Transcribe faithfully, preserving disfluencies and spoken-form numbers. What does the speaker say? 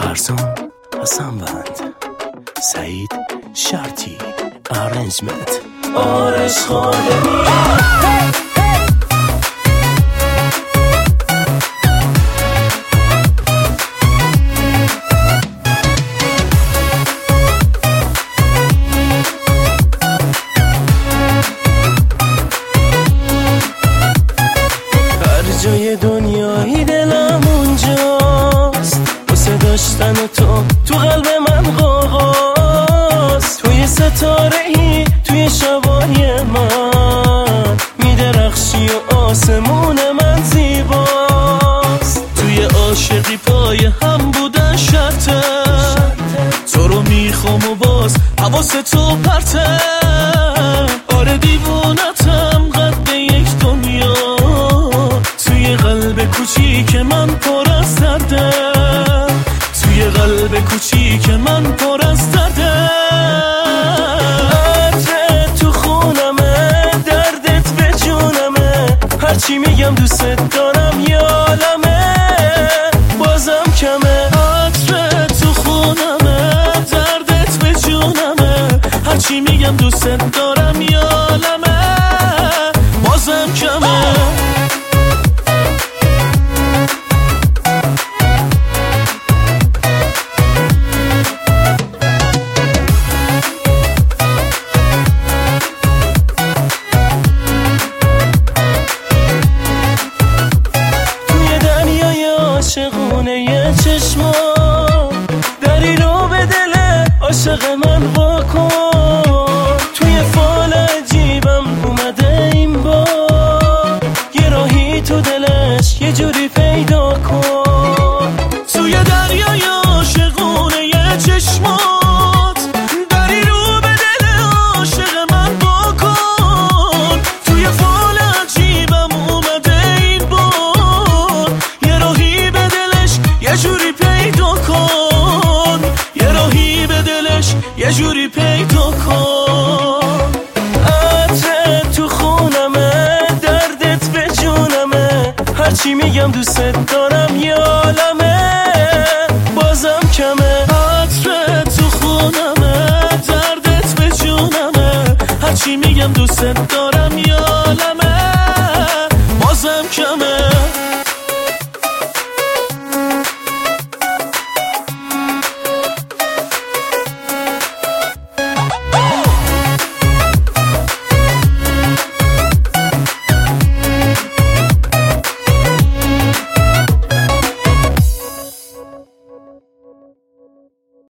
فرزان حسن بند، سعید شرطی ارنجمنت، آرش خالمی. جای دنیایی دلم اونجاست، واسه داشتن تو تو قلب من قاقاست. توی ستاره ای توی شبای من میدرخشی و آسمون من زیباست. توی عاشقی پای هم بودن شرطه، تو رو میخوام و باز حواس تو پرته. آره دیوونتم قد یک دنیا، توی قلب کوچیک من پر از درده، توی قلب کوچیک من پر از درده. عطرت تو خونمه، دردت به جونمه، هرچی میگم دوست دارم یالمه، بازم کمه. عطرت تو خونمه، دردت به جونمه، هرچی میگم دوست دارم یالمه، بازم کمه. عاشقونه چشما دری رو به دل عاشق من واکن. توی فال عجیبم اومده این بار، یه راهی تو دلش یه جوری پیدا کن. توی دریای عاشقونه چشمات دری رو به دل عاشق من واکن. توی فال عجیبم اومده این بار، یه راهی به دلش یه جوری پیدا کن، یه راهی به دلش یه جوری پیدا کن. عطرت تو خونمه، دردت به جونمه، هرچی میگم دوست دارم یالمه، بازم کمه. عطرت تو خونمه، دردت به جونمه، هرچی میگم دوست